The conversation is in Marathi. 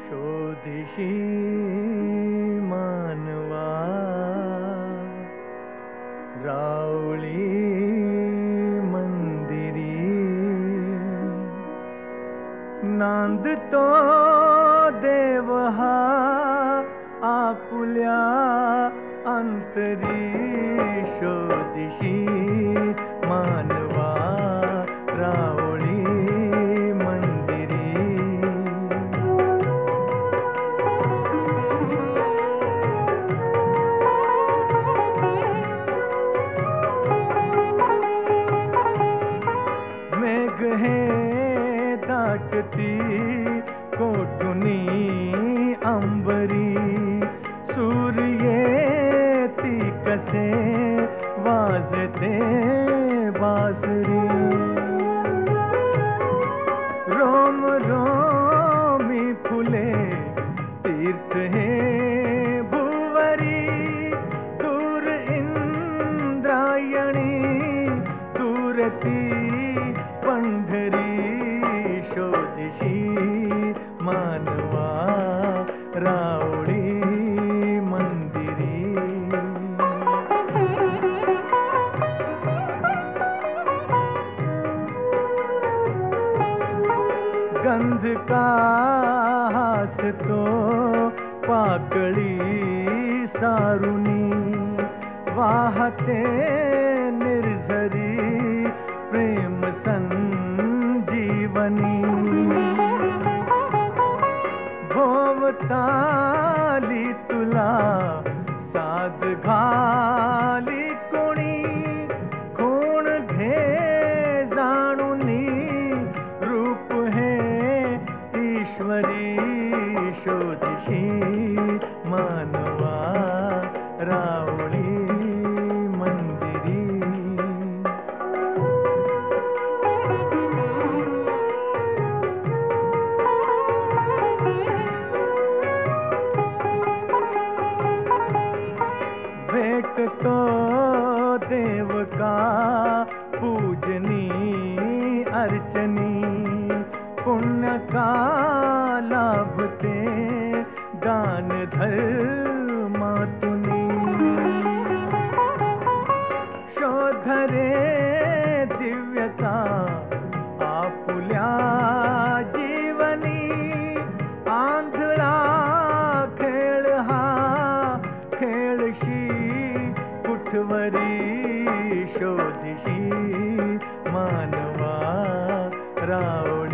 शोधिशी मानवा रावळी मंदिरी नांदतो देव हा आपुल्या अंतरी शोधिशी मानवा रावळी मंदिरी मेघ हे दाटती कोठुनी अंबरी सूर्य ती कसे वाजते बासरी रोम रोमी फुले तीर्थ हे भुवरी दूर इंद्रायणी दूरती पंढरी शोधिशी मानवा रावळी मंदिरी गंध का हासतो पाकळी सारुनी वाहते निर्झरी प्रेम संजीवनी भोवताली तुला साध घाली कोणी कोण घे जाणुनी रूप हे ईश्वरी शोधिशी मानवा रावळी मंदिरी भेटतो देव का पूजनी अर्चनी पुण्य का लाभते दान धर्मातुनी शोधरे दिव्यता आपुल्या जीवनी आंधळा खेळ हा खेळशी कुठवरी शोधिशी मानवा रावळी